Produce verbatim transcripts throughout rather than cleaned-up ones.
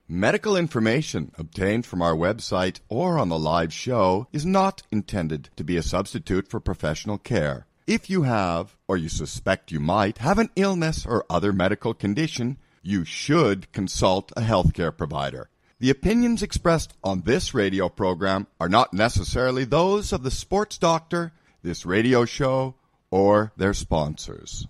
Medical information obtained from our website or on the live show is not intended to be a substitute for professional care. If you have, or you suspect you might, have an illness or other medical condition, you should consult a healthcare provider. The opinions expressed on this radio program are not necessarily those of the sports doctor, this radio show, or their sponsors.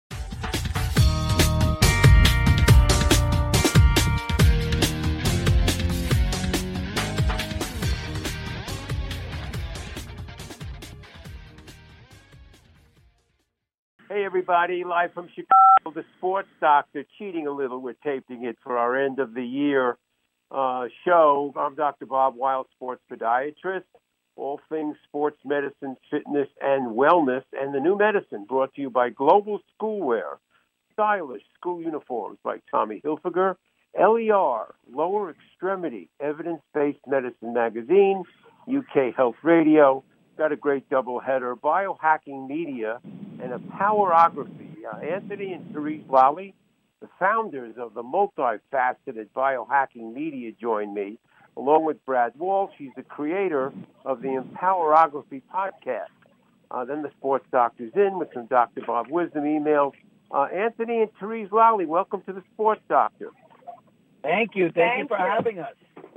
Hey, everybody, live from Chicago, the Sports Doctor, cheating a little. We're taping it for our end of the year uh, show. I'm Doctor Bob Wild, sports podiatrist, all things sports medicine, fitness, and wellness, and the new medicine brought to you by Global Schoolwear, stylish school uniforms by Tommy Hilfiger, L E R, Lower Extremity, Evidence-Based Medicine Magazine, U K Health Radio, got a great doubleheader, Biohacking Media, and a Powerography. Uh, Anthony and Therese Lally, the founders of the multifaceted Biohacking Media, join me, along with Brad Walsh. He's the creator of the Empowerography podcast. Uh, then the Sports Doctor's in with some Doctor Bob Wisdom emails. Uh, Anthony and Therese Lally, welcome to the Sports Doctor. Thank you. Thank, Thank you for you. having us.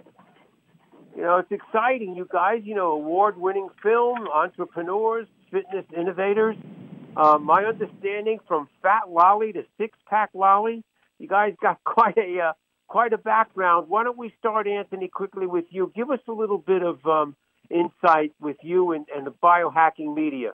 You know, it's exciting, you guys. You know, award-winning film, entrepreneurs, fitness innovators. Uh, my understanding, from Fat Lolly to Six-Pack Lolly, you guys got quite a uh, quite a background. Why don't we start, Anthony, quickly with you? Give us a little bit of um, insight with you and, and the biohacking media.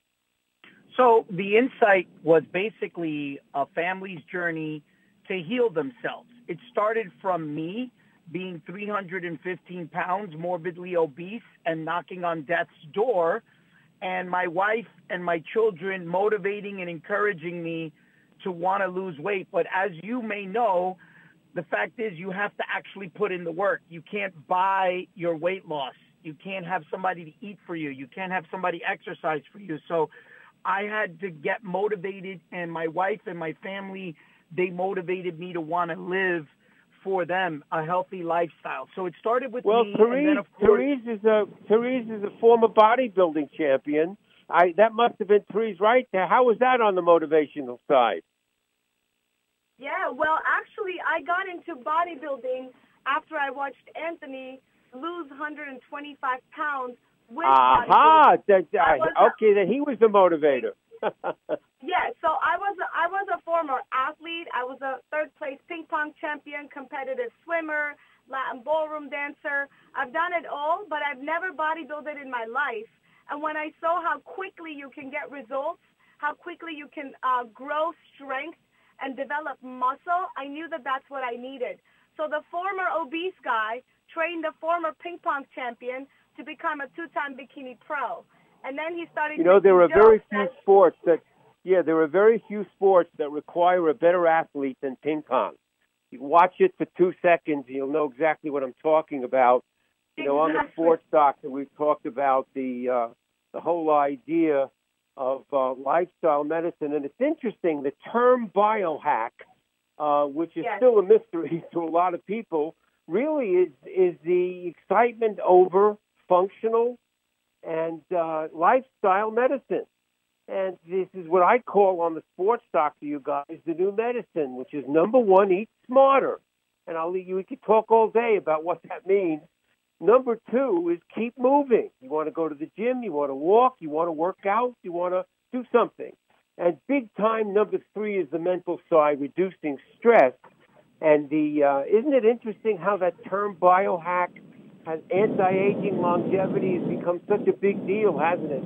So the insight was basically a family's journey to heal themselves. It started from me being three hundred fifteen pounds, morbidly obese, and knocking on death's door, and my wife and my children motivating and encouraging me to want to lose weight. But as you may know, the fact is you have to actually put in the work. You can't buy your weight loss. You can't have somebody to eat for you. You can't have somebody exercise for you. So I had to get motivated, and my wife and my family, they motivated me to want to live for them a healthy lifestyle. So it started with well, me. Therese, and then of course, Therese is a Therese is a former bodybuilding champion. I that must have been Therese right there. How was that on the motivational side? Yeah, well, actually, I got into bodybuilding after I watched Anthony lose one hundred twenty-five pounds with Aha! bodybuilding. That, uh, okay, then he was the motivator. Yeah, so I was a, I was a former athlete. I was a third place ping pong champion, competitive swimmer, Latin ballroom dancer. I've done it all, but I've never bodybuilded in my life. And when I saw how quickly you can get results, how quickly you can uh, grow strength and develop muscle, I knew that that's what I needed. So the former obese guy trained the former ping pong champion to become a two-time bikini pro. And then he started. You know, there are very few that, sports that, yeah, there are very few sports that require a better athlete than ping pong. You watch it for two seconds, and you'll know exactly what I'm talking about. You know, exactly. on the Sports Doctor, we've talked about the uh, the whole idea of uh, lifestyle medicine, and it's interesting. The term biohack, uh, which is yes. still a mystery to a lot of people, really is is the excitement over functional and uh, lifestyle medicine. And this is what I call on the Sports Doctor, you guys, the new medicine, which is, number one, eat smarter. And I'll leave you, we could talk all day about what that means. Number two is keep moving. You want to go to the gym, you want to walk, you want to work out, you want to do something. And big time, number three is the mental side, reducing stress. And the uh, isn't it interesting how that term biohack has anti-aging longevity has become such a big deal, hasn't it?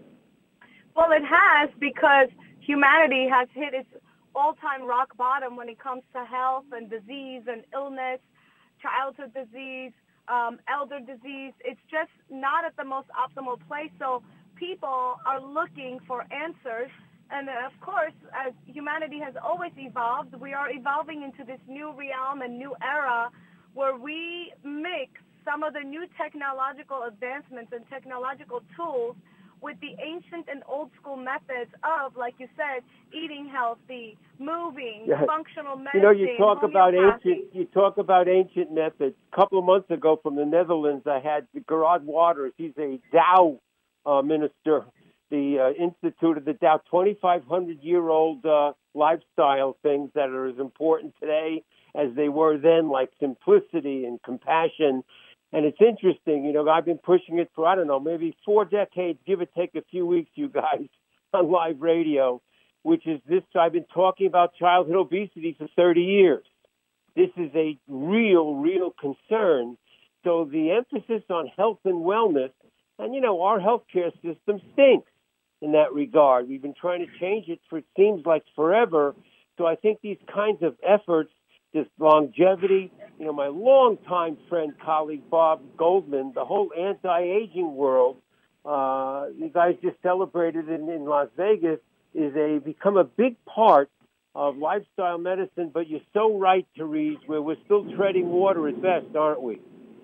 Well, it has, because humanity has hit its all-time rock bottom when it comes to health and disease and illness, childhood disease, um, elder disease. It's just not at the most optimal place. So people are looking for answers. And, uh, of course, as humanity has always evolved, we are evolving into this new realm and new era where we mix some of the new technological advancements and technological tools with the ancient and old school methods of, like you said, eating healthy, moving, Yeah. functional medicine. You know, you talk about homeopathy. ancient. You talk about ancient methods. A couple of months ago, from the Netherlands, I had Gerard Waters. He's a Tao uh, minister, the uh, Institute of the Tao, twenty-five hundred year old uh, lifestyle things that are as important today as they were then, like simplicity and compassion. And it's interesting, you know, I've been pushing it for, I don't know, maybe four decades, give or take a few weeks, you guys, on live radio, which is this. I've been talking about childhood obesity for thirty years. This is a real, real concern. So the emphasis on health and wellness, and, you know, our healthcare system stinks in that regard. We've been trying to change it for, it seems like, forever. So I think these kinds of efforts, this longevity, you know, my longtime friend, colleague, Bob Goldman, the whole anti-aging world, uh, you guys just celebrated in, in Las Vegas, is a become a big part of lifestyle medicine. But you're so right, Therese, where we're still treading water at best, aren't we?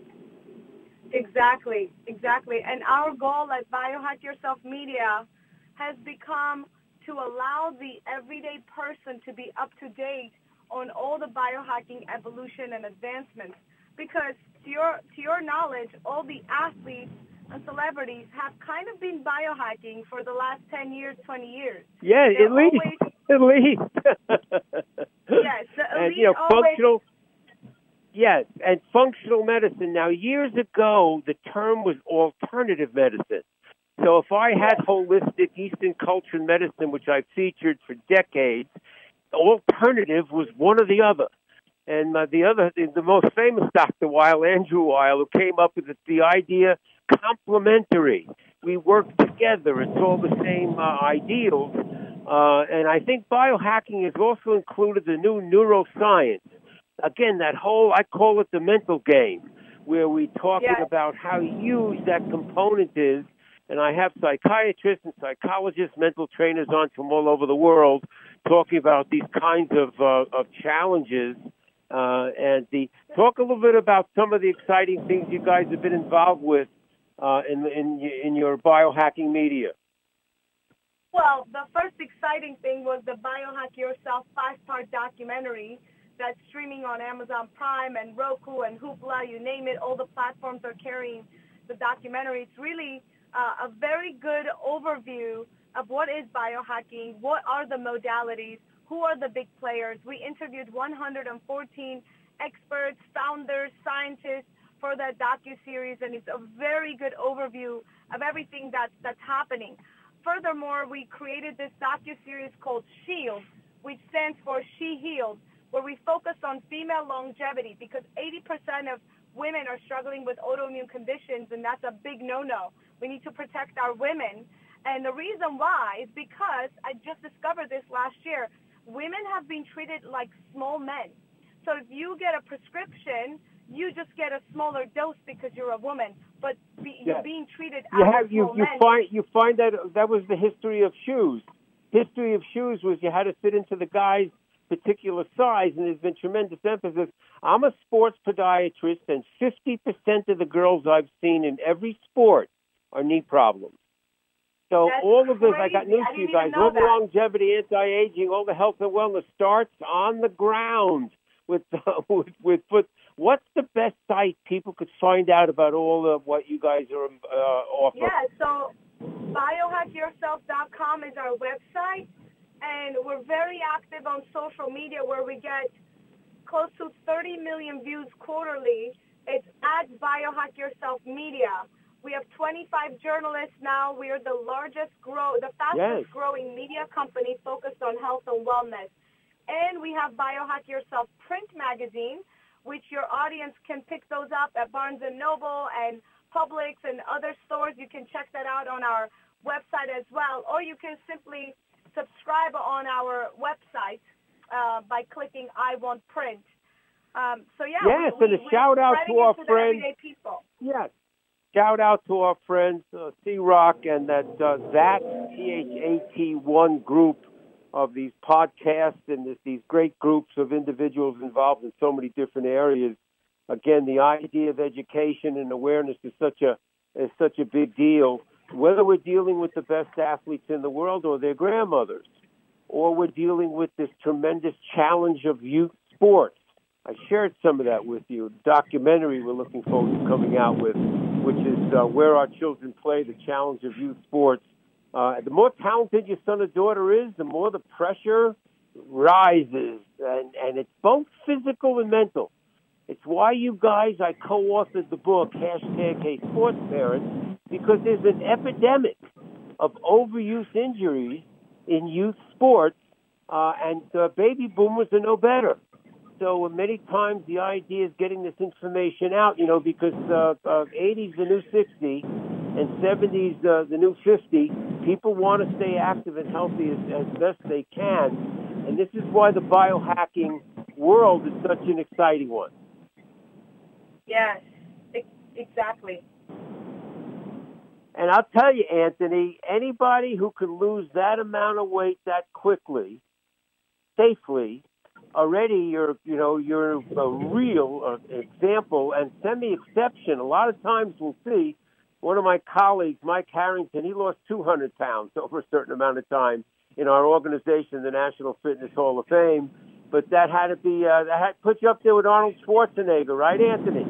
Exactly, exactly. And our goal at Biohack Yourself Media has become to allow the everyday person to be up to date on all the biohacking evolution and advancements, because to your to your knowledge, all the athletes and celebrities have kind of been biohacking for the last ten years, twenty years. Yeah, They're at least, always, at least. yes, the And, elite you know, always, functional, yes, and functional medicine. Now, years ago, the term was alternative medicine. So if I had holistic Eastern culture and medicine, which I've featured for decades, alternative was one or the other. And uh, the other, the most famous Doctor Weil, Andrew Weil, who came up with the, the idea complementary. We work together. It's all the same uh, ideals. Uh, and I think biohacking has also included the new neuroscience. Again, that whole, I call it the mental game, where we talking yes. about how huge that component is. And I have psychiatrists and psychologists, mental trainers on from all over the world talking about these kinds of uh, of challenges. Uh, and the talk a little bit about some of the exciting things you guys have been involved with uh, in, in in your biohacking media. Well, the first exciting thing was the Biohack Yourself five-part documentary that's streaming on Amazon Prime and Roku and Hoopla, you name it. All the platforms are carrying the documentary. It's really uh, a very good overview of what is biohacking, what are the modalities, who are the big players. We interviewed one hundred fourteen experts, founders, scientists for that docuseries, and it's a very good overview of everything that's, that's happening. Furthermore, we created this docuseries called SHIELD, which stands for She Healed, where we focus on female longevity, because eighty percent of women are struggling with autoimmune conditions, and that's a big no-no. We need to protect our women. And the reason why is because I just discovered this last year. Women have been treated like small men. So if you get a prescription, you just get a smaller dose because you're a woman, but be, Yes. you're being treated as You a have you small you men. find you find that that was the history of shoes. History of shoes was you had to fit into the guy's particular size, and there's been tremendous emphasis. I'm a sports podiatrist, and fifty percent of the girls I've seen in every sport are knee problems. So That's all of this, I got crazy. news I for you didn't guys. even know All the that. longevity, anti-aging, all the health and wellness starts on the ground with with with foot. What's the best site people could find out about all of what you guys are uh, offering? Yeah, so biohack yourself dot com is our website, and we're very active on social media where we get close to thirty million views quarterly. It's at Biohack Yourself Media. We have twenty-five journalists now. We are the largest grow, the fastest Yes. growing media company focused on health and wellness. And we have Biohack Yourself print magazine, which your audience can pick those up at Barnes and Noble and Publix and other stores. You can check that out on our website as well, or you can simply subscribe on our website uh, by clicking I Want Print. Um, so yeah, Yes, we, and a we, shout out spreading to our it the friend- everyday people. Yes. Shout out to our friends, uh, C-Rock and that uh, that T H A T one group of these podcasts and this, these great groups of individuals involved in so many different areas. Again, the idea of education and awareness is such a is such a big deal. whether we're dealing with the best athletes in the world or their grandmothers, or we're dealing with this tremendous challenge of youth sports. I shared some of that with you. The documentary we're looking forward to coming out with, which is uh, Where Our Children Play, the challenge of youth sports. Uh, the more talented your son or daughter is, the more the pressure rises, and, and it's both physical and mental. It's why you guys, I co-authored the book, hashtag Hey Sports Parents, because there's an epidemic of overuse injuries in youth sports, uh, and uh, baby boomers are no better. So many times the idea is getting this information out, you know, because uh, uh, eighties the new sixty and seventies uh, the new fifty. People want to stay active and healthy as, as best they can. And this is why the biohacking world is such an exciting one. Yes, exactly. And I'll tell you, Anthony, anybody who can lose that amount of weight that quickly, safely, already you're, you know, you're a real uh, example and semi-exception. A lot of times we'll see one of my colleagues, Mike Harrington, he lost two hundred pounds over a certain amount of time in our organization, the National Fitness Hall of Fame. But that had to be, uh, that had put you up there with Arnold Schwarzenegger, right, Anthony?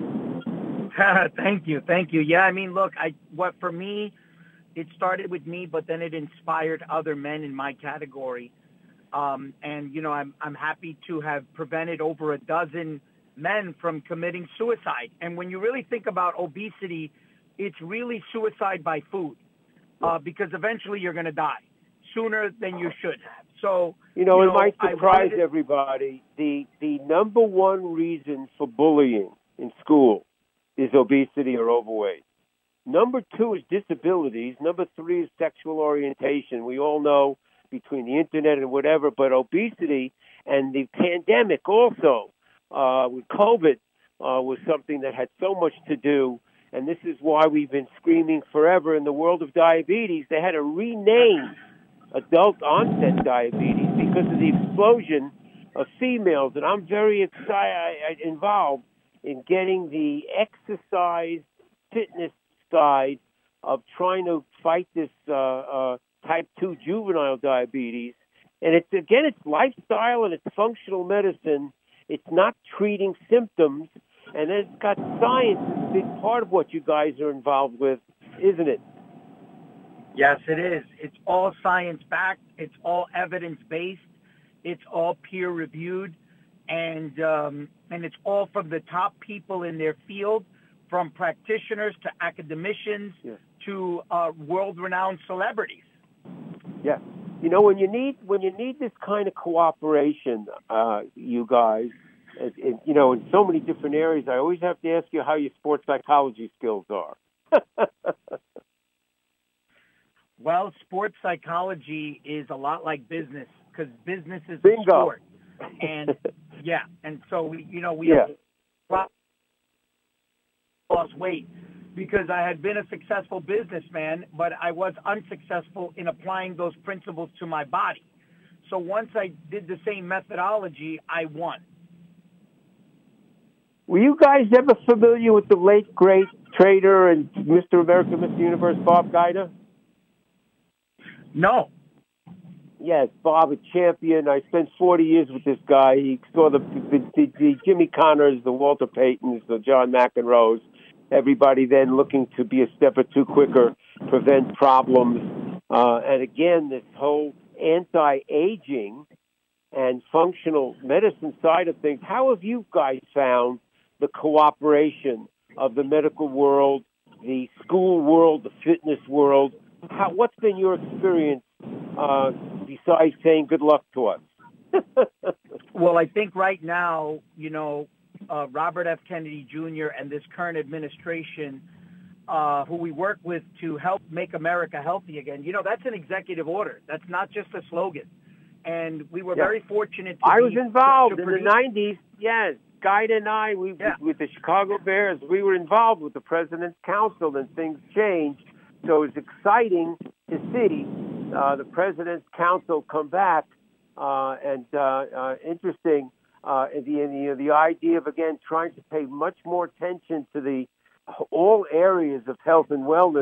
Thank you, thank you. Yeah, I mean, look, I what for me, it started with me, but then it inspired other men in my category. Um, and, you know, I'm I'm happy to have prevented over a dozen men from committing suicide. And when you really think about obesity, it's really suicide by food, uh, because eventually you're going to die sooner than you should have. So, you know, you it know, might surprise to... everybody. The the number one reason for bullying in school is obesity or overweight. Number two is disabilities. Number three is sexual orientation. We all know between the internet and whatever, but obesity and the pandemic also uh, with COVID uh, was something that had so much to do. And this is why we've been screaming forever in the world of diabetes. They had to rename adult onset diabetes because of the explosion of females. And I'm very excited, involved in getting the exercise fitness side of trying to fight this uh, uh, type two juvenile diabetes. And it's, again, it's lifestyle and it's functional medicine. It's not treating symptoms. And then it's got science is a big part of what you guys are involved with, isn't it? Yes, it is. It's all science-backed. It's all evidence-based. It's all peer-reviewed. And um, and it's all from the top people in their field, from practitioners to academicians yeah. to uh, world-renowned celebrities. Yeah. You know, when you need when you need this kind of cooperation, uh, you guys, it, it, you know, in so many different areas, I always have to ask you how your sports psychology skills are. Well, sports psychology is a lot like business because business is Bingo. a sport. And, yeah, and so, we, you know, we yeah. have lost weight because I had been a successful businessman, but I was unsuccessful in applying those principles to my body. So once I did the same methodology, I won. Were you guys ever familiar with the late, great trader and Mister America, Mister Universe, Bob Guida? No. Yes, Bob, a champion. I spent forty years with this guy. He saw the, the, the, the Jimmy Connors, the Walter Paytons, the John McEnroes, everybody then looking to be a step or two quicker, prevent problems. Uh, and again, this whole anti-aging and functional medicine side of things. How have you guys found the cooperation of the medical world, the school world, the fitness world? How, what's been your experience uh, besides saying good luck to us? Well, I think right now, you know, uh, Robert F. Kennedy Junior and this current administration, uh, who we work with to help make America healthy again, you know, that's an executive order. That's not just a slogan. And we were yeah. very fortunate to I be, was involved to, to in produce. the nineties, yes. Guide and I, we yeah. with the Chicago Bears, we were involved with the President's Council, and things changed. So it's exciting to see uh, the President's Council come back, uh, and uh, uh, interesting uh, the, the the idea of again trying to pay much more attention to the all areas of health and wellness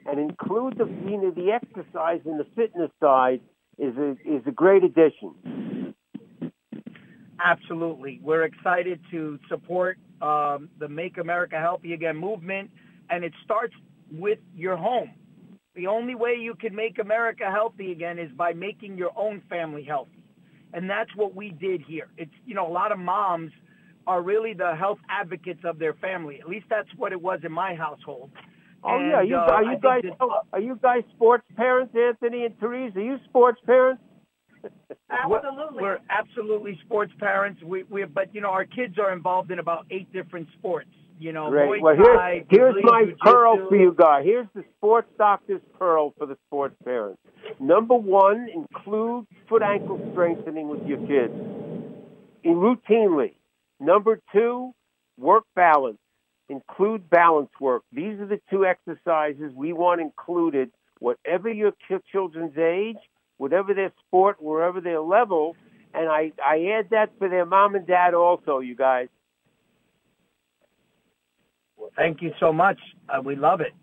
and include the you know the exercise and the fitness side is a is a great addition. Absolutely. We're excited to support um, the Make America Healthy Again movement, and it starts with your home. The only way you can make America healthy again is by making your own family healthy. And that's what we did here. It's, you know, a lot of moms are really the health advocates of their family. At least that's what it was in my household. Oh, and, yeah. You, uh, are, you guys, that, are you guys sports parents, Anthony and Therese? Are you sports parents? Absolutely. We're, we're absolutely sports parents. We, we, but, you know, our kids are involved in about eight different sports. You know, Great. Muay Well, Thai, here's, here's my Jiu-Jitsu. pearl for you guys. Here's the sports doctor's pearl for the sports parents. Number one, include foot ankle strengthening with your kids in routinely. Number two, work balance. Include balance work. These are the two exercises we want included, whatever your children's age, whatever their sport, wherever their level. And I, I add that for their mom and dad also, you guys. Thank you so much. Uh, we love it.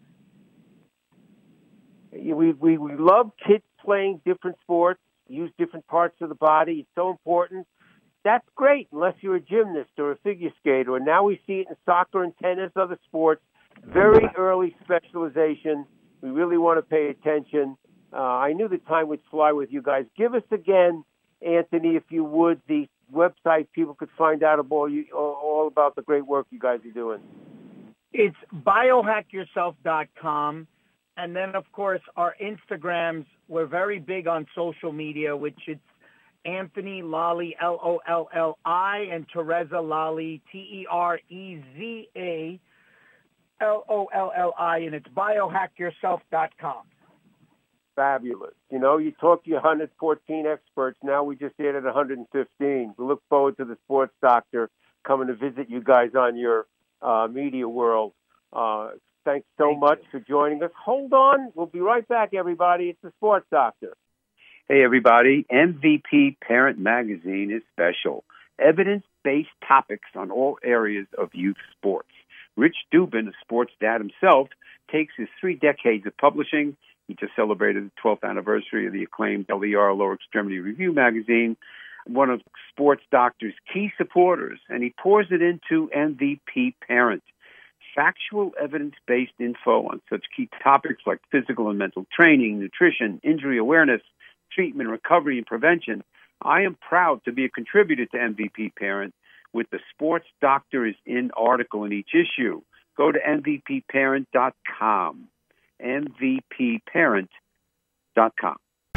We, we we love kids playing different sports, use different parts of the body. It's so important. That's great unless you're a gymnast or a figure skater. And now we see it in soccer and tennis, other sports. Very early specialization. We really want to pay attention. Uh, I knew the time would fly with you guys. Give us again, Anthony, if you would, the website people could find out about you, all about the great work you guys are doing. It's biohack yourself dot com. And then, of course, our Instagrams, we're very big on social media, which it's Anthony Lolli, L O L L I, and Tereza Lolli, T E R E Z A, L O L L I, and it's biohack yourself dot com. Fabulous. You know, you talk to your one hundred fourteen experts. Now we just added one hundred fifteen. We look forward to the sports doctor coming to visit you guys on your uh, media world. Uh, thanks so Thank much you. for joining us. Hold on. We'll be right back, everybody. It's the sports doctor. Hey, everybody. M V P Parent Magazine is special. Evidence-based topics on all areas of youth sports. Rich Dubin, a sports dad himself, takes his three decades of publishing. He just celebrated the twelfth anniversary of the acclaimed L E R, Lower Extremity Review magazine, one of Sports Doctor's key supporters, and he pours it into M V P Parent. Factual, evidence-based info on such key topics like physical and mental training, nutrition, injury awareness, treatment, recovery, and prevention. I am proud to be a contributor to M V P Parent with the Sports Doctor is in article in each issue. Go to M V P parent dot com. M V P parent dot com.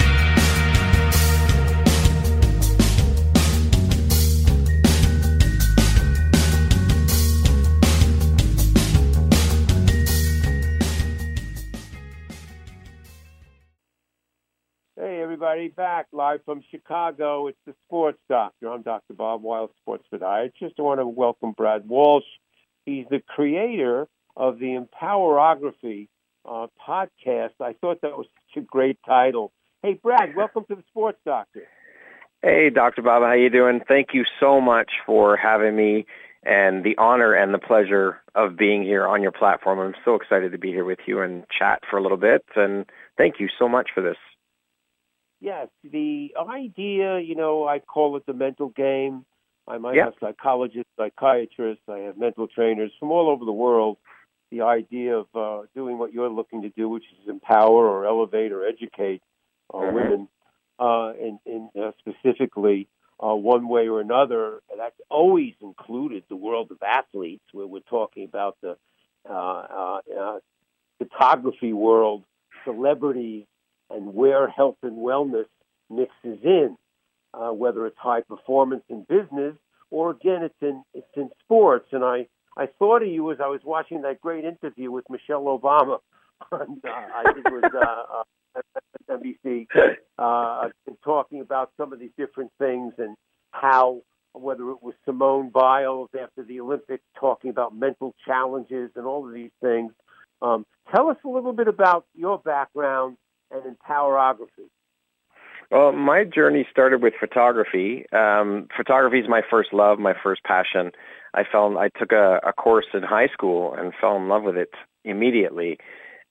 Hey, everybody, back live from Chicago. It's the Sports Doctor. I'm Doctor Bob Weil, sports podiatrist. I want to welcome Brad Walsh. He's the creator of the Empowerography uh, podcast. I thought that was such a great title. Hey, Brad, welcome to the Sports Doctor. Hey, Doctor Bob, how you doing? Thank you so much for having me and the honor and the pleasure of being here on your platform. I'm so excited to be here with you and chat for a little bit, and thank you so much for this. Yes, the idea, you know, I call it the mental game. I might Yeah. have psychologists, psychiatrists, I have mental trainers from all over the world. The idea of uh, doing what you're looking to do, which is empower or elevate or educate uh, Mhm. women, uh, and, and uh, specifically uh, one way or another. That's always included the world of athletes, where we're talking about the uh, uh, uh, photography world, celebrities, and where health and wellness mixes in, uh, whether it's high performance in business or, again, it's in it's in sports. And I, I thought of you as I was watching that great interview with Michelle Obama on, uh, I think it was uh, uh, N B C, uh, talking about some of these different things and how, whether it was Simone Biles after the Olympics talking about mental challenges and all of these things. Um, tell us a little bit about your background and Empowerography. Well, my journey started with photography. Um, photography is my first love, my first passion. I fell. I took a, a course in high school and fell in love with it immediately.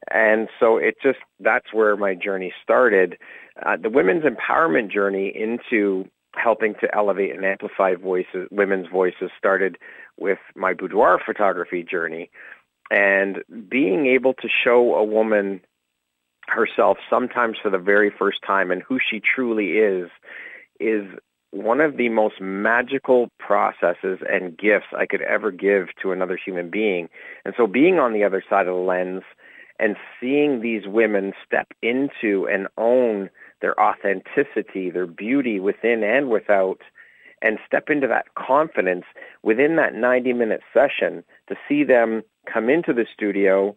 And so it just, that's where my journey started. Uh, the women's empowerment journey into helping to elevate and amplify voices, women's voices, started with my boudoir photography journey. And being able to show a woman herself sometimes for the very first time and who she truly is, is one of the most magical processes and gifts I could ever give to another human being. And so being on the other side of the lens and seeing these women step into and own their authenticity, their beauty within and without, and step into that confidence within that ninety-minute session, to see them come into the studio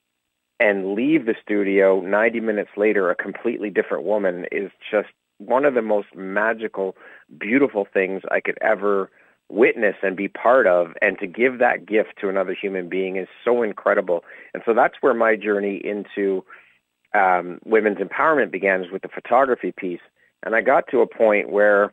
and leave the studio ninety minutes later a completely different woman, is just one of the most magical, beautiful things I could ever witness and be part of. And to give that gift to another human being is so incredible. And so that's where my journey into um, women's empowerment began, was with the photography piece. And I got to a point where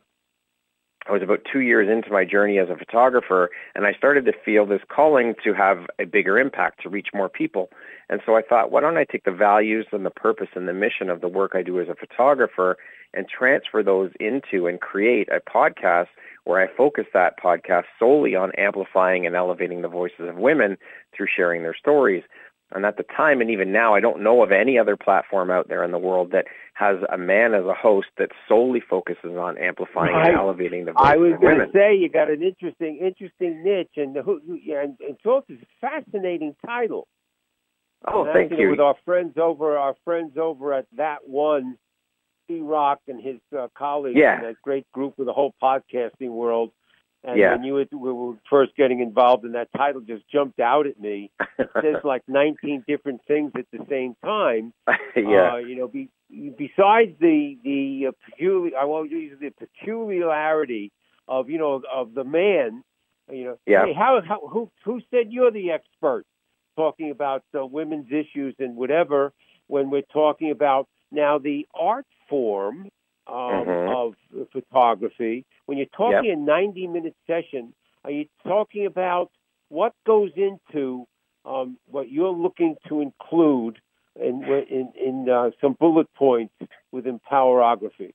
I was about two years into my journey as a photographer, and I started to feel this calling to have a bigger impact, to reach more people. And so I thought, why don't I take the values and the purpose and the mission of the work I do as a photographer and transfer those into and create a podcast where I focus that podcast solely on amplifying and elevating the voices of women through sharing their stories. And at the time, and even now, I don't know of any other platform out there in the world that has a man as a host that solely focuses on amplifying right. and elevating the voices I was of women. going to say, you got an interesting, interesting niche, and, who, and it's also a fascinating title. Oh, and thank you. you. Know, with our friends over, our friends over at That One, C-Rock and his uh, colleagues, yeah. in that great group of the whole podcasting world. And yeah. when you were, we were first getting involved, and that title just jumped out at me. It says like nineteen different things at the same time. yeah. Uh, you know, be, besides the the uh, peculiar, I won't use the peculiarity of you know of the man. You know, yeah. hey, how, how who who said you're the expert talking about uh, women's issues and whatever, when we're talking about now the art form um, mm-hmm. of photography. When you're talking yep. a ninety-minute session, are you talking about what goes into um, what you're looking to include in in, in uh, some bullet points within Powerography?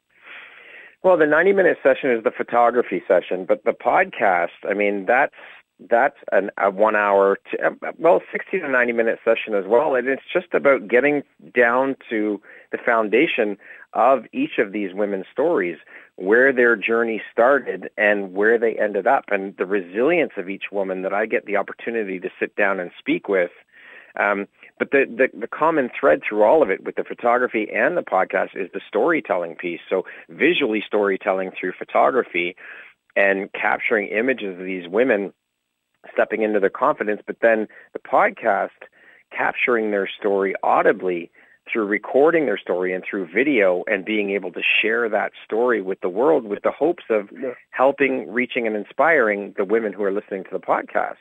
Well, the ninety-minute session is the photography session, but the podcast, I mean, that's that's an, a one-hour, to, well, sixty to ninety-minute session as well, and it's just about getting down to the foundation of each of these women's stories, where their journey started and where they ended up, and the resilience of each woman that I get the opportunity to sit down and speak with. Um, but the, the, the common thread through all of it, with the photography and the podcast, is the storytelling piece. So visually storytelling through photography and capturing images of these women stepping into their confidence, but then the podcast capturing their story audibly through recording their story and through video, and being able to share that story with the world with the hopes of yeah. helping, reaching, and inspiring the women who are listening to the podcast.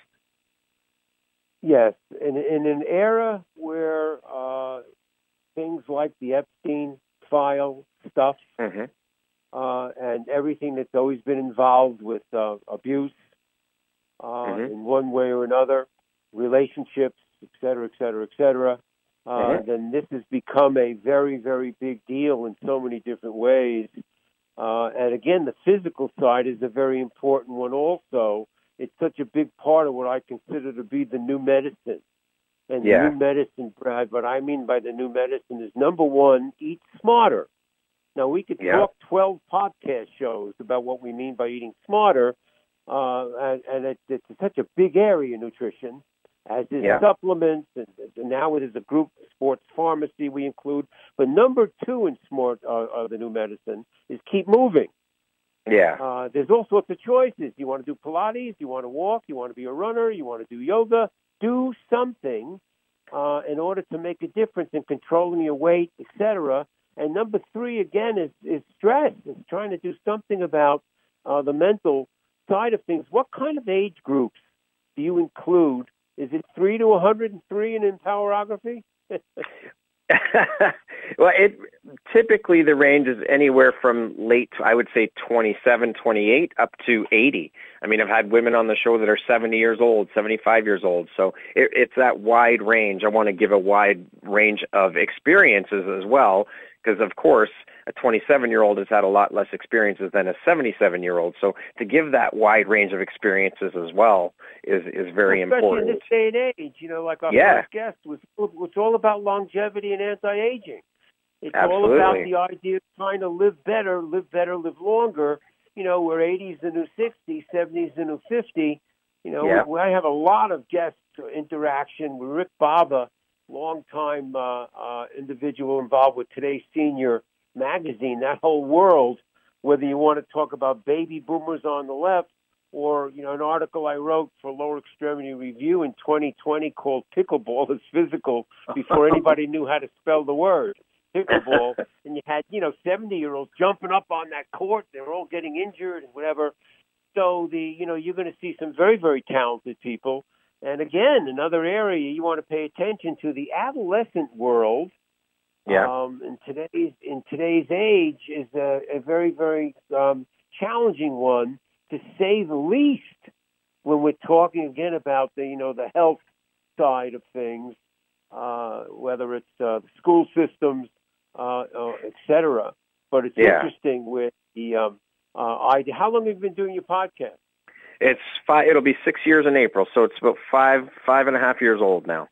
Yes, in, in an era where uh, things like the Epstein file stuff mm-hmm. uh, and everything that's always been involved with uh, abuse uh, mm-hmm. in one way or another, relationships, et cetera, et cetera, et cetera, uh, mm-hmm. then this has become a very, very big deal in so many different ways. Uh, and again, the physical side is a very important one also. It's such a big part of what I consider to be the new medicine. And yeah. the new medicine, Brad, what I mean by the new medicine is, number one, eat smarter. Now, we could yeah. talk twelve podcast shows about what we mean by eating smarter, uh, and, and it, it's such a big area, nutrition, as is yeah. supplements, and, and now it is a group sports pharmacy we include. But number two in smart uh, uh, the new medicine is keep moving. Yeah. Uh, there's all sorts of choices. You want to do Pilates, you want to walk, you want to be a runner, you want to do yoga. Do something uh, in order to make a difference in controlling your weight, et cetera. And number three, again, is, is stress. It's trying to do something about uh, the mental side of things. What kind of age groups do you include? Is it three to one hundred three in Empowerography? Well, it typically the range is anywhere from late, I would say twenty-seven, twenty-eight, up to eighty. I mean, I've had women on the show that are seventy years old, seventy-five years old. So it, it's that wide range. I want to give a wide range of experiences as well, because of course a twenty-seven-year-old has had a lot less experiences than a seventy-seven-year-old. So to give that wide range of experiences as well is is very Especially important. Especially in this day and age, you know, like our Yeah. first guest was, it's all about longevity and anti-aging. It's Absolutely. all about the idea of trying to live better, live better, live longer. You know, where eighty's the new sixty, seventy's the new fifty. You know, Yeah. we, I have a lot of guest interaction with Rick Baba, longtime uh, uh, individual involved with Today's Senior magazine, that whole world, whether you want to talk about baby boomers on the left or, you know, an article I wrote for Lower Extremity Review in twenty twenty called Pickleball is Physical before anybody knew how to spell the word. Pickleball, and you had, you know, seventy-year-olds jumping up on that court. They were all getting injured and whatever. So, the you know, you're going to see some very, very talented people. And again, another area you want to pay attention to, the adolescent world. Yeah. Um, in today's in today's age is a, a very, very um, challenging one, to say the least, when we're talking again about the you know the health side of things, uh, whether it's uh, the school systems, uh, uh, et cetera. But it's Yeah. interesting with the um, uh, idea. How long have you been doing your podcast? It's five. It'll be six years in April, so it's about five, five and a half years old now.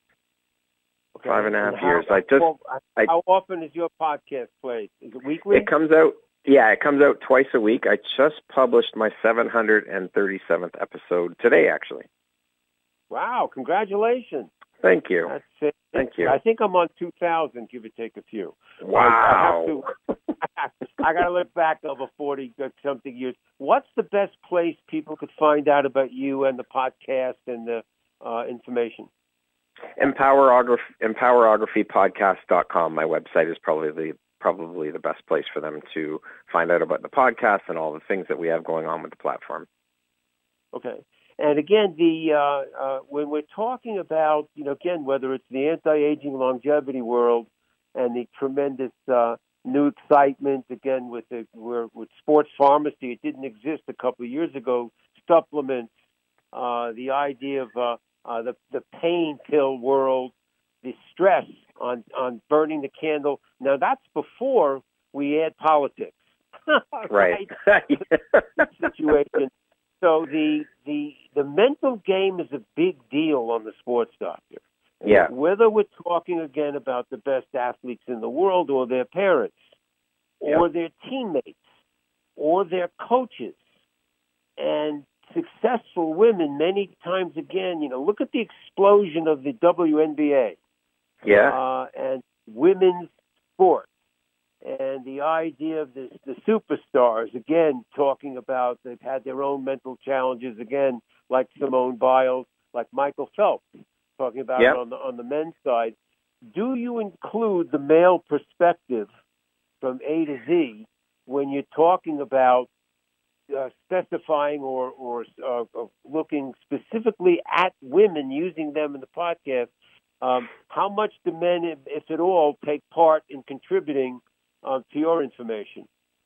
Okay. Five and a half how, years. I just. Well, I, how often is your podcast played? Is it weekly? It comes out. Yeah, it comes out twice a week. I just published my seven hundred thirty-seventh episode today, actually. Wow! Congratulations. Thank you. That's it. Thank you. I think I'm on two thousand, give or take a few. Wow. I, I have to. I got to look back over forty something years. What's the best place people could find out about you and the podcast and the uh, information? Empowerography, empowerography podcast dot com. My website is probably the probably the best place for them to find out about the podcast and all the things that we have going on with the platform. Okay. And again, the uh, uh, when we're talking about, you know, again, whether it's the anti-aging longevity world and the tremendous uh, new excitement, again, with the where, with sports pharmacy, it didn't exist a couple of years ago, supplements, uh, the idea of uh, uh, the, the pain pill world, the stress on, on burning the candle. Now, that's before we add politics. Right. Situation. So the the the mental game is a big deal on the Sports Doctor. Yeah. Whether we're talking again about the best athletes in the world, or their parents, or Yep. their teammates, or their coaches, and successful women many times again, you know, look at the explosion of the W N B A. Yeah. Uh, and women's sports. And the idea of this, the superstars, again, talking about they've had their own mental challenges, again, like Simone Biles, like Michael Phelps, talking about Yep. it on the, on the men's side. Do you include the male perspective from A to Z when you're talking about uh, specifying or, or uh, looking specifically at women, using them in the podcast? Um, how much do men, if, if at all, take part in contributing Uh, to your information?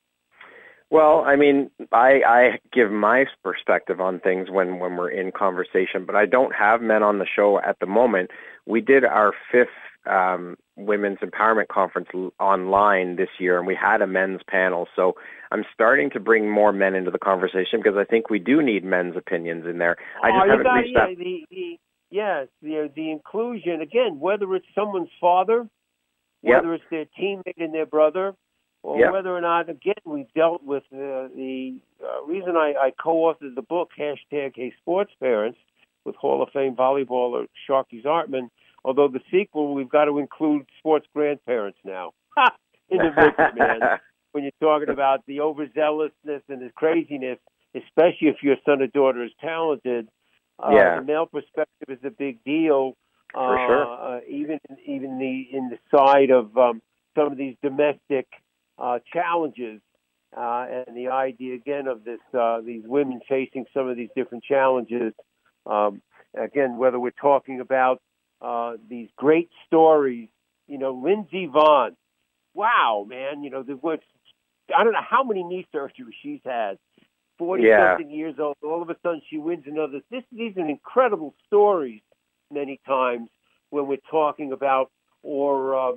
Well, I mean, I, I give my perspective on things when, when we're in conversation, but I don't have men on the show at the moment. We did our fifth um, Women's Empowerment Conference l- online this year, and we had a men's panel. So I'm starting to bring more men into the conversation because I think we do need men's opinions in there. I just oh, haven't got, reached yeah, that. The, the, yes, the, the inclusion, again, whether it's someone's father, whether Yep. it's their teammate and their brother, or Yep. whether or not, again, we've dealt with uh, the uh, reason I, I co-authored the book, hashtag Hey Sports Parents, with Hall of Fame volleyballer Sharky Zartman, although the sequel, we've got to include sports grandparents now. In the mix, man. When you're talking about the overzealousness and the craziness, especially if your son or daughter is talented, uh, Yeah. the male perspective is a big deal. For uh, sure. Uh, even even the in the side of um, some of these domestic uh, challenges, uh, and the idea again of this uh, these women facing some of these different challenges. Um, again, whether we're talking about uh, these great stories You know, Lindsey Vonn. Wow, man. You know, there was, I don't know how many knee surgeries she's had. forty-something yeah. years old. All of a sudden she wins another. This, these are incredible stories many times when we're talking about, or uh,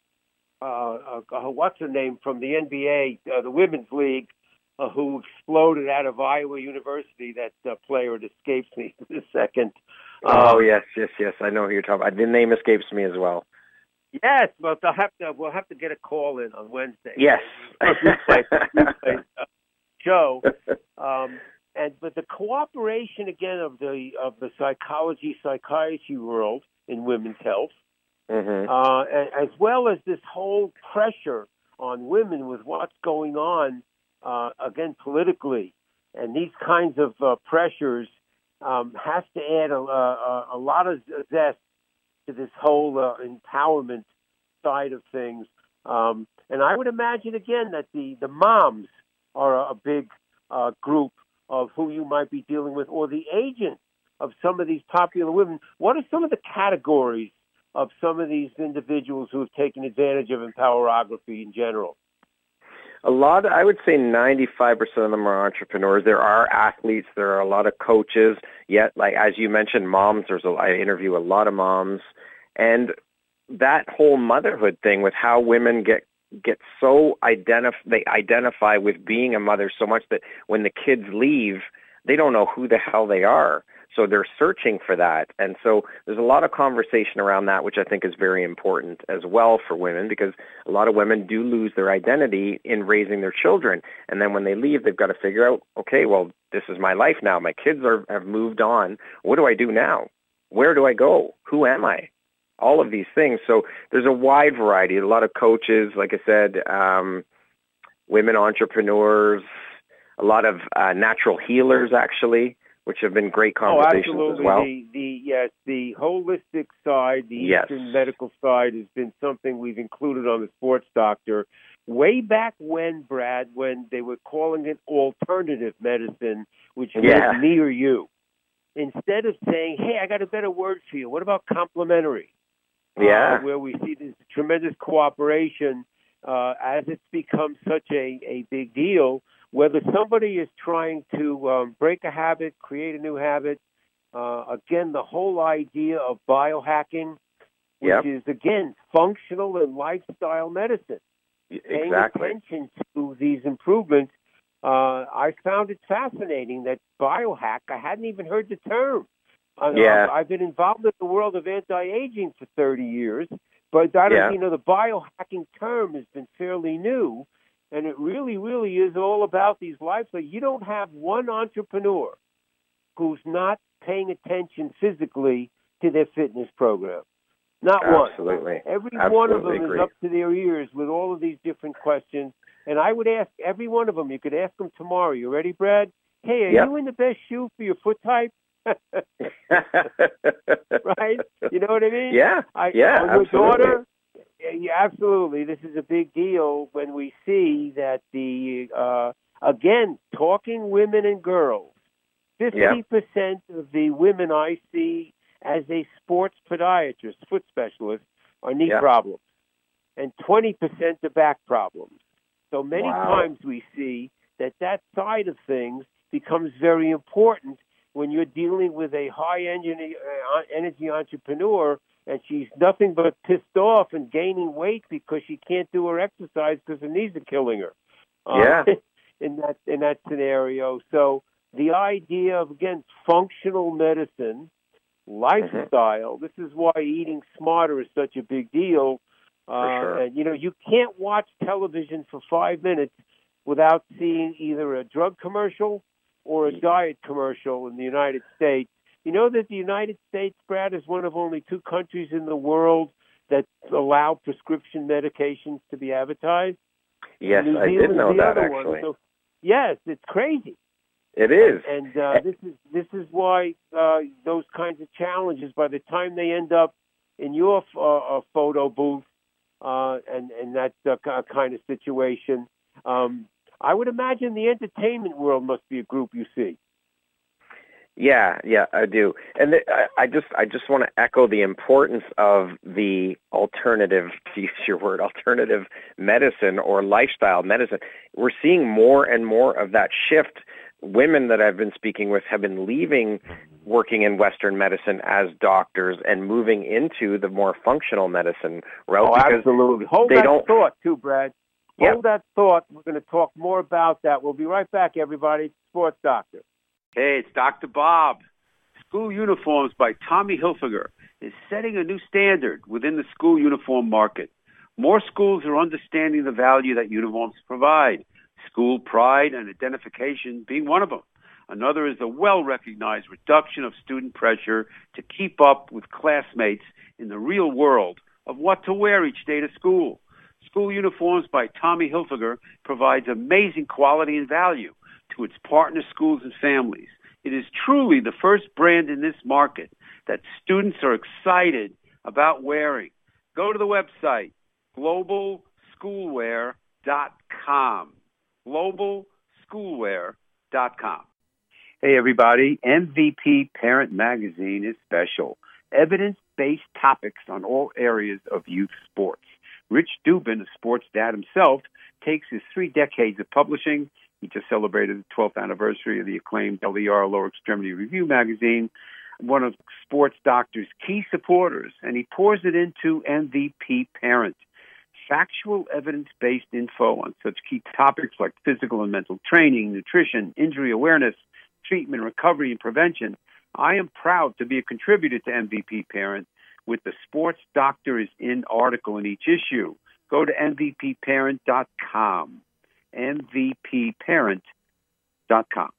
uh, uh, what's her name from the N B A, uh, the Women's League, uh, who exploded out of Iowa University. That uh, player, it escapes me in a second. Oh, um, yes, yes, yes. I know who you're talking about. The name escapes me as well. Yes, but they'll have to, we'll have to get a call in on Wednesday. Yes. replay, replay, uh, show. Um, and but the cooperation again of the of the psychology psychiatry world in women's health, mm-hmm. uh, as well as this whole pressure on women with what's going on uh, again politically, and these kinds of uh, pressures um, has to add a, a, a lot of zest to this whole uh, empowerment side of things. Um, and I would imagine, again, that the, the moms are a, a big uh, group of who you might be dealing with, or the agent of some of these popular women. What are some of the categories of some of these individuals who have taken advantage of empowerography in general? A lot, I would say ninety-five percent of them are entrepreneurs. There are athletes. There are a lot of coaches. Yet, like as you mentioned, moms, there's a, I interview a lot of moms. And that whole motherhood thing with how women get get so identif- they identify with being a mother so much that when the kids leave, they don't know who the hell they are. So they're searching for that. And so there's a lot of conversation around that, which I think is very important as well for women, because a lot of women do lose their identity in raising their children. And then when they leave, they've got to figure out, okay, well, this is my life now. My kids are have moved on. What do I do now? Where do I go? Who am I? All of these things. So there's a wide variety. A lot of coaches, like I said, um, women entrepreneurs, a lot of uh, natural healers, actually, which have been great conversations oh, as well. The, the, yes, the holistic side, the yes. Eastern medical side has been something we've included on the Sports Doctor way back when, Brad, when they were calling it alternative medicine, which yeah. meant me or you. Instead of saying, hey, I got a better word for you, what about complementary? Yeah. Uh, where we see this tremendous cooperation uh, as it's become such a, a big deal. Whether somebody is trying to um, break a habit, create a new habit, uh, again, the whole idea of biohacking, which yep. is, again, functional and lifestyle medicine. Paying exactly. attention to these improvements, uh, I found it fascinating that biohack, I hadn't even heard the term. Uh, yeah. I've been involved in the world of anti-aging for thirty years, but I don't, yeah. you know, the biohacking term has been fairly new. And it really, really is all about these lifestyles. You don't have one entrepreneur who's not paying attention physically to their fitness program. Not one. Absolutely. Every Absolutely one of them agree. is up to their ears with all of these different questions. And I would ask every one of them, you could ask them tomorrow. You ready, Brad? Hey, are yep. you in the best shoe for your foot type? Right? You know what I mean? Yeah. I, yeah, your absolutely. daughter, yeah, absolutely. This is a big deal when we see that the, uh, again, talking women and girls, fifty percent yeah. of the women I see as a sports podiatrist, foot specialist, are knee yeah. problems, and twenty percent are back problems. So many wow. times we see that that side of things becomes very important when you're dealing with a high-energy uh, energy entrepreneur, and she's nothing but pissed off and gaining weight because she can't do her exercise because her knees are killing her. Yeah. Uh, in that in that scenario, so the idea of again functional medicine, lifestyle. Mm-hmm. This is why eating smarter is such a big deal. Uh, for sure. And you know you can't watch television for five minutes without seeing either a drug commercial or a diet commercial in the United States. You know that the United States, Brad, is one of only two countries in the world that allow prescription medications to be advertised. Yes, New I did know that, actually. So, yes, it's crazy. It is. And, and uh, this is this is why uh, those kinds of challenges, by the time they end up in your uh, photo booth uh, and, and that uh, kind of situation, um, I would imagine the entertainment world must be a group you see. Yeah, yeah, I do. And th- I, I just I just want to echo the importance of the alternative, to use your word, alternative medicine or lifestyle medicine. We're seeing more and more of that shift. Women that I've been speaking with have been leaving working in Western medicine as doctors and moving into the more functional medicine route. Oh, because absolutely. Hold they that don't... thought, too, Brad. Yeah. Hold that thought. We're going to talk more about that. We'll be right back, everybody. Sports Doctor. Hey, it's Doctor Bob. School Uniforms by Tommy Hilfiger is setting a new standard within the school uniform market. More schools are understanding the value that uniforms provide, school pride and identification being one of them. Another is the well-recognized reduction of student pressure to keep up with classmates in the real world of what to wear each day to school. School Uniforms by Tommy Hilfiger provides amazing quality and value to its partner schools and families. It is truly the first brand in this market that students are excited about wearing. Go to the website, global schoolwear dot com. global schoolwear dot com. Hey, everybody. M V P Parent Magazine is special. Evidence-based topics on all areas of youth sports. Rich Dubin, a sports dad himself, takes his three decades of publishing. He just celebrated the twelfth anniversary of the acclaimed L E R, Lower Extremity Review magazine, one of Sports Doctor's key supporters, and he pours it into M V P Parent. Factual, evidence-based info on such key topics like physical and mental training, nutrition, injury awareness, treatment, recovery, and prevention. I am proud to be a contributor to M V P Parent with the Sports Doctor is in article in each issue. Go to M V P parent dot com. M V P parent dot com.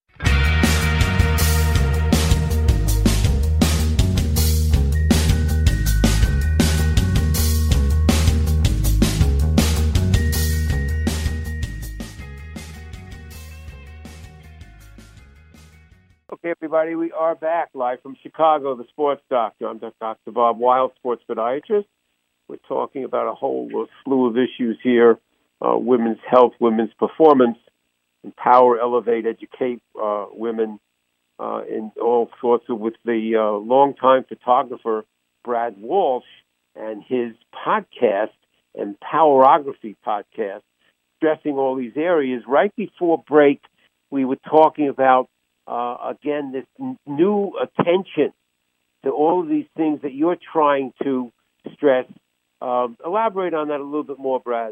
Okay, everybody, we are back live from Chicago, the Sports Doctor. I'm Doctor Bob Wild, sports podiatrist. We're talking about a whole slew of issues here, uh, women's health, women's performance, empower, elevate, educate uh, women uh, in all sorts of, with the uh, longtime photographer, Brad Walsh, and his podcast, Empowerography podcast, stressing all these areas. Right before break, we were talking about Uh, again, this n- new attention to all of these things that you're trying to stress. Um, elaborate on that a little bit more, Brad.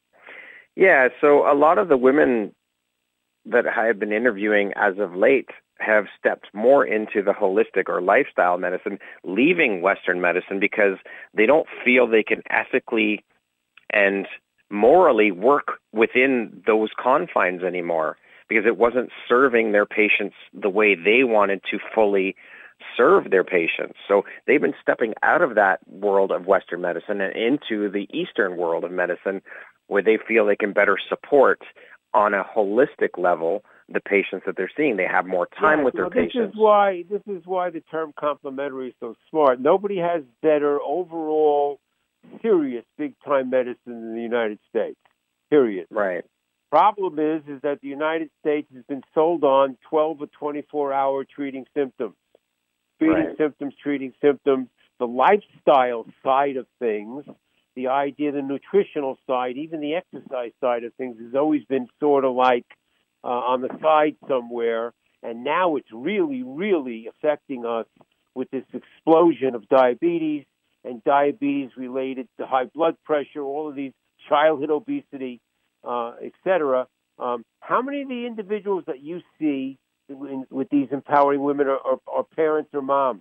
Yeah, so a lot of the women that I have been interviewing as of late have stepped more into the holistic or lifestyle medicine, leaving Western medicine because they don't feel they can ethically and morally work within those confines anymore, because it wasn't serving their patients the way they wanted to fully serve their patients. So they've been stepping out of that world of Western medicine and into the Eastern world of medicine, where they feel they can better support on a holistic level the patients that they're seeing. They have more time yeah, with their well, this patients. Is why, this is why the term complementary is so smart. Nobody has better overall serious big-time medicine in the United States, period. Right. Problem is, is that the United States has been sold on twelve or twenty-four hour treating symptoms, treating Right. symptoms, treating symptoms. The lifestyle side of things, the idea, the nutritional side, even the exercise side of things has always been sort of like uh, on the side somewhere. And now it's really, really affecting us with this explosion of diabetes and diabetes related to high blood pressure, all of these childhood obesity, Uh, et cetera. Um, how many of the individuals that you see in, with these empowering women are, are, are parents or moms?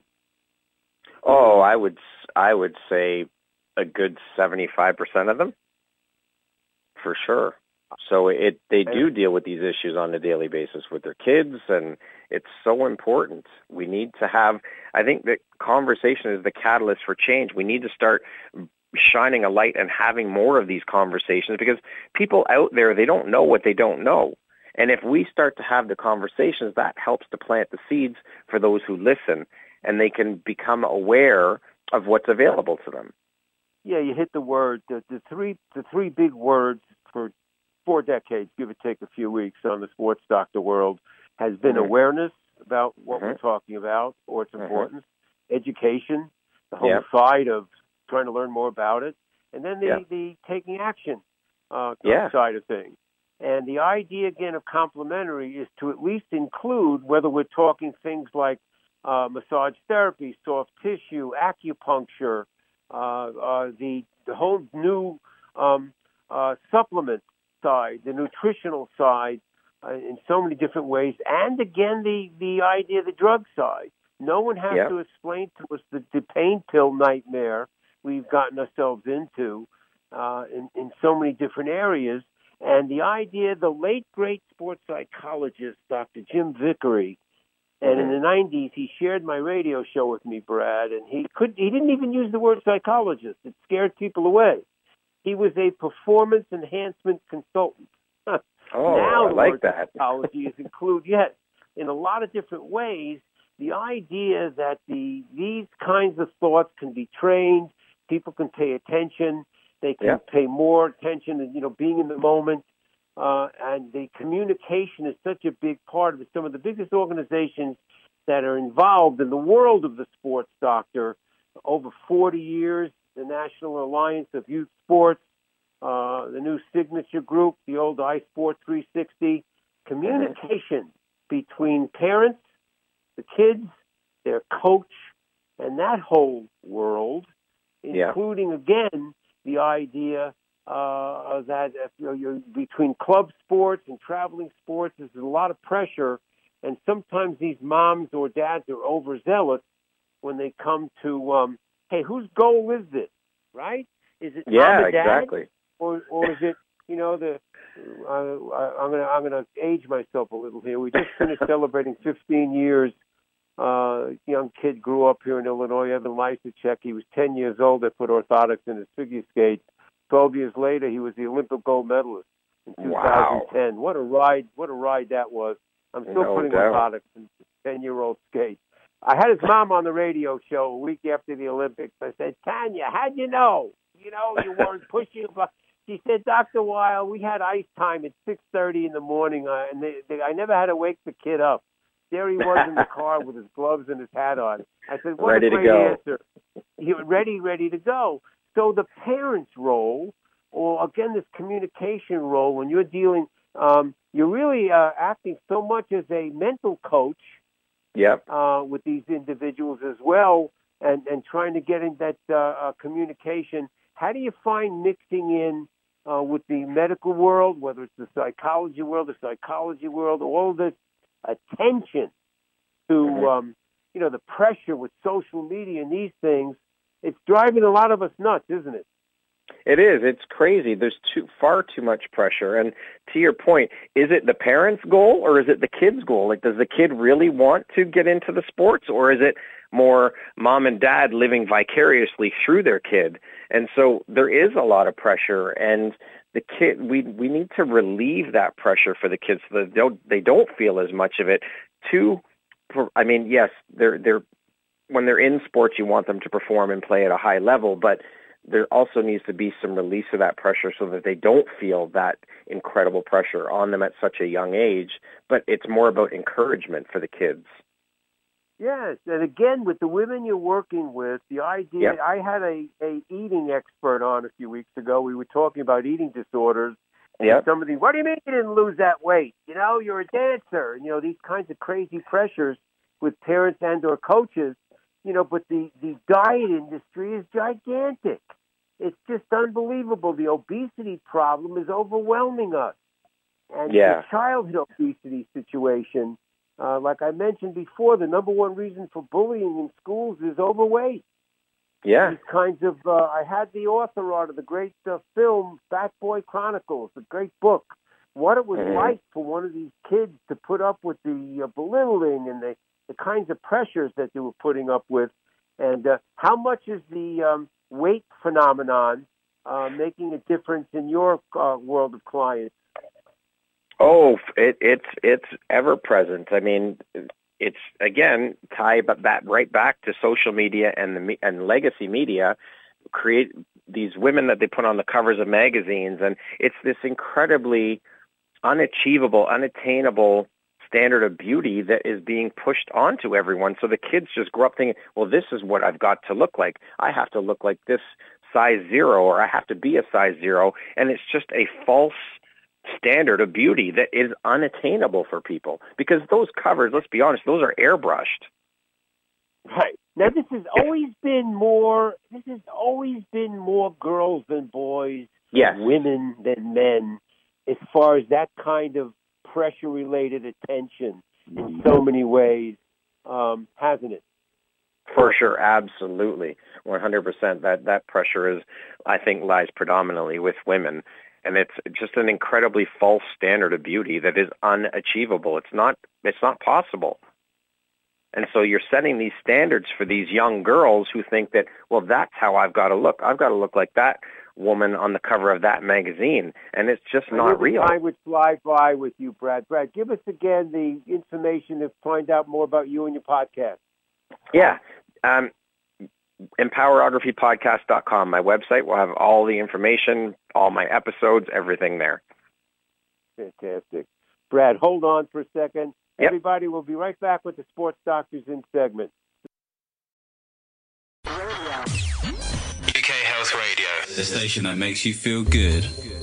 Oh, I would I would say a good seventy-five percent of them, for sure. So it they do deal with these issues on a daily basis with their kids, and it's so important. We need to have, I think that conversation is the catalyst for change. We need to start shining a light and having more of these conversations, because people out there, they don't know what they don't know. And if we start to have the conversations, that helps to plant the seeds for those who listen, and they can become aware of what's available to them. Yeah, you hit the word. The, the three the three big words for four decades, give or take a few weeks, on the Sports Doctor world has been Mm-hmm. awareness, about what mm-hmm. we're talking about or its importance, mm-hmm. education, the whole yeah. side of trying to learn more about it, and then the, yeah. the taking action uh, yeah. side of things. And the idea, again, of complementary is to at least include, whether we're talking things like uh, massage therapy, soft tissue, acupuncture, uh, uh, the, the whole new um, uh, supplement side, the nutritional side, uh, in so many different ways, and again, the, the idea of the drug side. No one has yep. to explain to us the, the pain pill nightmare we've gotten ourselves into uh, in, in so many different areas. And the idea, the late, great sports psychologist, Doctor Jim Vickery, and mm-hmm. in the nineties, he shared my radio show with me, Brad, and he could he didn't even use the word psychologist. It scared people away. He was a performance enhancement consultant. Oh, now I like that. Psychology is included, yes, in a lot of different ways. The idea that the these kinds of thoughts can be trained, people can pay attention, they can yeah. pay more attention, and you know, being in the moment, uh, and the communication is such a big part of it. Some of the biggest organizations that are involved in the world of the sports doctor, over forty years, the National Alliance of Youth Sports, uh, the new Signature Group, the old iSport three sixty, communication mm-hmm. between parents, the kids, their coach, and that whole world, including, yeah. again, the idea uh, that if, you know, you're between club sports and traveling sports, there's a lot of pressure, and sometimes these moms or dads are overzealous when they come to, um, hey, whose goal is this, right? Is it yeah, mom and dad? exactly. Or, or is it, you know, the uh, I'm going to I'm going to age myself a little here. We just finished celebrating fifteen years. Uh, young kid grew up here in Illinois, Evan Lysacek. He was ten years old. They put orthotics in his figure skates. Twelve years later, he was the Olympic gold medalist in two thousand ten. Wow. What a ride! What a ride that was. I'm still no putting doubt. orthotics in ten-year-old skates. I had his mom on the radio show a week after the Olympics. I said, Tanya, how'd you know? You know, you weren't pushing. She said, Doctor Weil, we had ice time at six thirty in the morning, uh, and they, they, I never had to wake the kid up. There he was in the car with his gloves and his hat on. I said, what ready a great to go. answer. He was ready, ready to go. So the parent's role, or again, this communication role, when you're dealing, um, you're really uh, acting so much as a mental coach yep. uh, with these individuals as well, and, and trying to get in that uh, uh, communication. How do you find mixing in uh, with the medical world, whether it's the psychology world, the psychology world, all this attention to, mm-hmm. um, you know, the pressure with social media and these things? It's driving a lot of us nuts, isn't it? It is. It's crazy. There's too far too much pressure. And to your point, is it the parent's goal or is it the kid's goal? Like, does the kid really want to get into the sports, or is it more mom and dad living vicariously through their kid? And so there is a lot of pressure, and the kid, we we need to relieve that pressure for the kids so that they don't, they don't feel as much of it. To, I mean, yes, they're they're when they're in sports, you want them to perform and play at a high level, but there also needs to be some release of that pressure so that they don't feel that incredible pressure on them at such a young age. But it's more about encouragement for the kids. Yes, and again, with the women you're working with, the idea, yep. I had a, a eating expert on a few weeks ago. We were talking about eating disorders. Yep. Somebody, what do you mean you didn't lose that weight? You know, you're a dancer. And, you know, these kinds of crazy pressures with parents and or coaches, you know, but the, the diet industry is gigantic. It's just unbelievable. The obesity problem is overwhelming us. And yeah. the childhood obesity situation, uh, like I mentioned before, the number one reason for bullying in schools is overweight. Yeah. These kinds of, uh, I had the author on of the great uh, film, Fat Boy Chronicles, a great book, what it was mm-hmm. like for one of these kids to put up with the uh, belittling and the, the kinds of pressures that they were putting up with, and uh, how much is the um, weight phenomenon uh, making a difference in your uh, world of clients? Oh, it, it's it's ever present. I mean, it's again tie that right back to social media and the and legacy media create these women that they put on the covers of magazines, and it's this incredibly unachievable, unattainable standard of beauty that is being pushed onto everyone. So the kids just grow up thinking, well, this is what I've got to look like. I have to look like this size zero, or I have to be a size zero. And it's just a false standard of beauty that is unattainable for people, because those covers, let's be honest, those are airbrushed. Right. Now, this has always been more, this has always been more girls than boys, yes. women than men, as far as that kind of pressure-related attention in so many ways, um, hasn't it? For sure, absolutely, one hundred percent. That that pressure is, I think, lies predominantly with women, and it's just an incredibly false standard of beauty that is unachievable. It's not. It's not possible. And so you're setting these standards for these young girls who think that, well, that's how I've got to look. I've got to look like that woman on the cover of that magazine, and it's just not I real. I would fly by with you, Brad. Brad, give us again the information to find out more about you and your podcast. Yeah. Um, empowerography podcast dot com, my website, will have all the information, all my episodes, everything there. Fantastic. Brad, hold on for a second. Yep. Everybody, we'll be right back with the Sports Doctors In segment. U K Health Radio, the station that makes you feel good.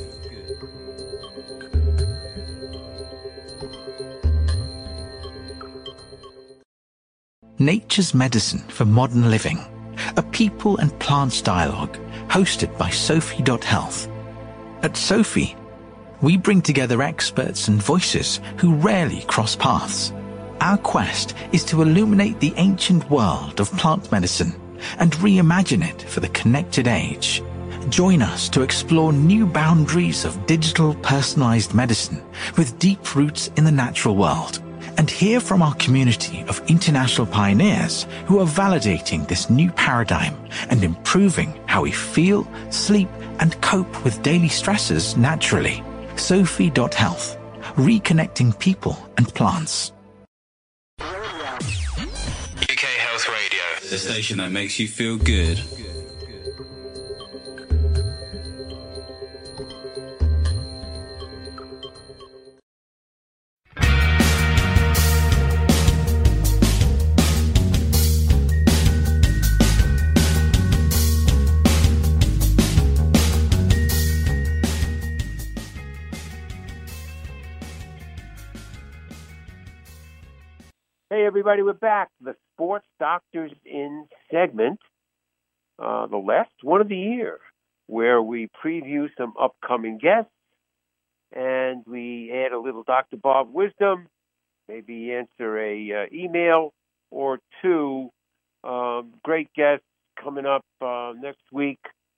Nature's Medicine for Modern Living, a people and plants dialogue hosted by Sophie Health. At Sophie, we bring together experts and voices who rarely cross paths. Our quest is to illuminate the ancient world of plant medicine and reimagine it for the connected age. Join us to explore new boundaries of digital personalized medicine with deep roots in the natural world, and hear from our community of international pioneers who are validating this new paradigm and improving how we feel, sleep, and cope with daily stresses naturally. Sophie Health, reconnecting people and plants. U K Health Radio, the station that makes you feel good. Hey, everybody, we're back. The Sports Doctors In segment, uh, the last one of the year, where we preview some upcoming guests and we add a little Doctor Bob wisdom, maybe answer a uh, email or two. Um, great guests coming up uh, next week.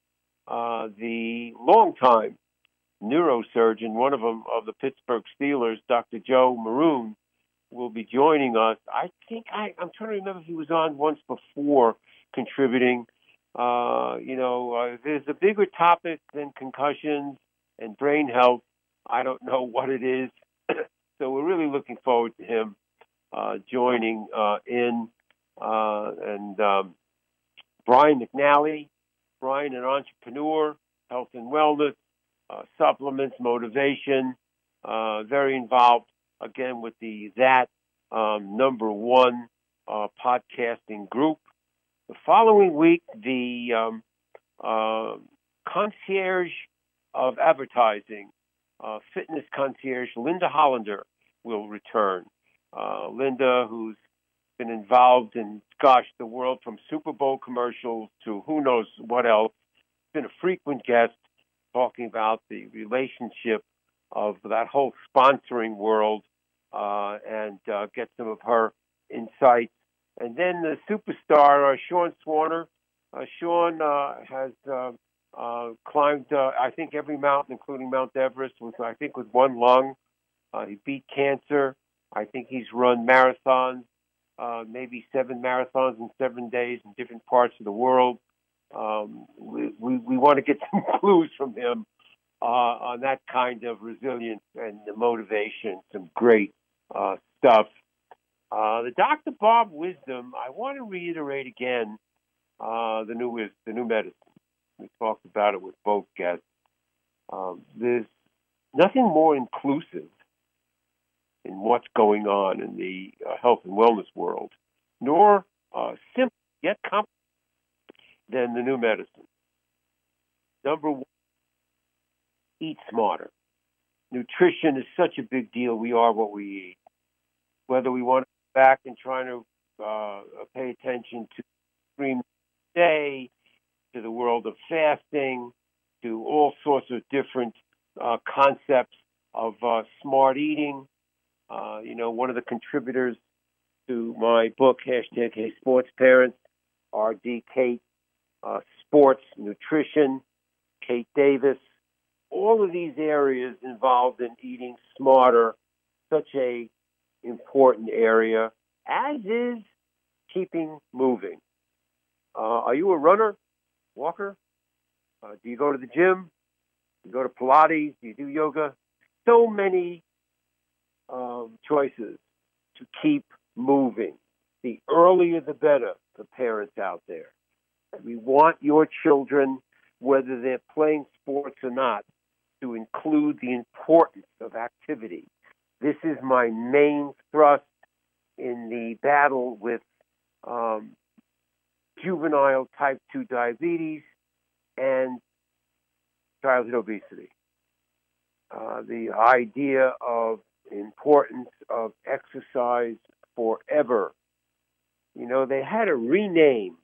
Uh, the longtime neurosurgeon, one of them of the Pittsburgh Steelers, Doctor Joe Maroon, will be joining us. I think I, I'm trying to remember if he was on once before contributing. Uh, you know, uh, there's a bigger topic than concussions and brain health. I don't know what it is. So we're really looking forward to him uh, joining uh, in. Uh, and um, Brian McNally, Brian, an entrepreneur, health and wellness, uh, supplements, motivation, uh, very involved, again, with the that um, number one uh, podcasting group. The following week, the um, uh, concierge of advertising, uh, fitness concierge, Linda Hollander, will return. Uh, Linda, who's been involved in, gosh, the world from Super Bowl commercials to who knows what else, been a frequent guest talking about the relationship of that whole sponsoring world uh, and uh, get some of her insights. And then the superstar, uh, Sean Swarner. Uh, Sean uh, has uh, uh, climbed, uh, I think, every mountain, including Mount Everest, with, I think, with one lung. Uh, he beat cancer. I think he's run marathons, uh, maybe seven marathons in seven days in different parts of the world. Um, we, we, we want to get some clues from him uh, on that kind of resilience and motivation, some great uh, stuff. Uh, the Doctor Bob wisdom, I want to reiterate again uh, the new wis- the new medicine. We talked about it with both guests. Um, there's nothing more inclusive in what's going on in the uh, health and wellness world, nor uh, simple yet complex than the new medicine. Number one, eat smarter. Nutrition is such a big deal. We are what we eat. Whether we want to go back and try to uh, pay attention to extreme day, to the world of fasting, to all sorts of different uh, concepts of uh, smart eating. Uh, you know, one of the contributors to my book, hashtag Hey Sports Parents, R D Kate, uh, Sports Nutrition, Kate Davis, all of these areas involved in eating smarter, such a important area, as is keeping moving. Uh, are you a runner, walker? Uh, do you go to the gym? Do you go to Pilates? Do you do yoga? So many um, choices to keep moving. The earlier the better for parents out there. We want your children, whether they're playing sports or not, to include the importance of activity. This is my main thrust in the battle with um, juvenile type two diabetes and childhood obesity. Uh, the idea of importance of exercise forever. You know, they had to rename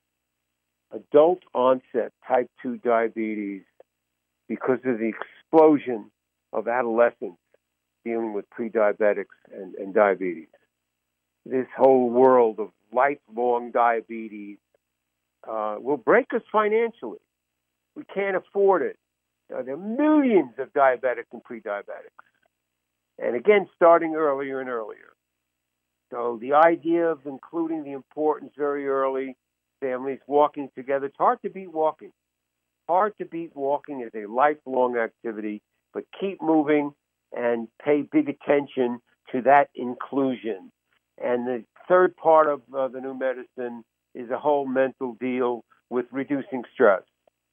adult onset type two diabetes because of the explosion of adolescents dealing with pre-diabetics and, and diabetes. This whole world of lifelong diabetes uh, will break us financially. We can't afford it. Uh, there are millions of diabetics and pre-diabetics. And again, starting earlier and earlier. So the idea of including the importance very early, families walking together, it's hard to beat walking. Hard to beat walking as a lifelong activity, but keep moving and pay big attention to that inclusion. And the third part of uh, the new medicine is a whole mental deal with reducing stress.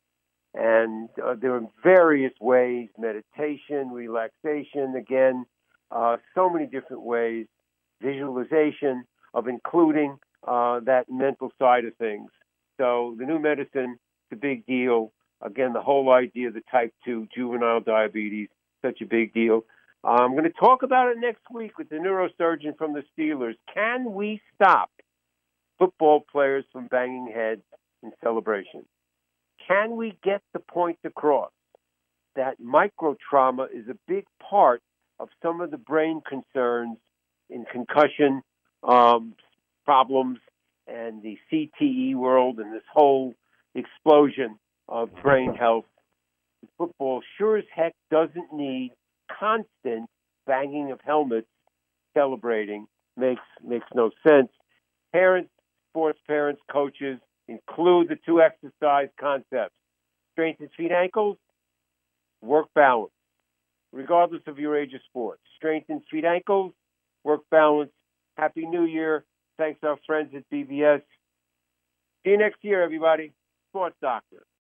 And uh, there are various ways, meditation, relaxation, again, uh, so many different ways, visualization of including uh, that mental side of things. So the new medicine, it's a big deal. Again, the whole idea of the type two juvenile diabetes, such a big deal. Uh, I'm going to talk about it next week with the neurosurgeon from the Steelers. Can we stop football players from banging heads in celebration? Can we get the point across that microtrauma is a big part of some of the brain concerns in concussion um, problems and the C T E world and this whole explosion of brain health? Football sure as heck doesn't need constant banging of helmets celebrating. Makes makes no sense. Parents, sports parents, coaches, include the two exercise concepts. Strengthens feet, ankles, work balance, regardless of your age of sports. Strengthens feet, ankles, work balance. Happy New Year. Thanks our friends at B B S. See you next year, everybody. Sports Doctor.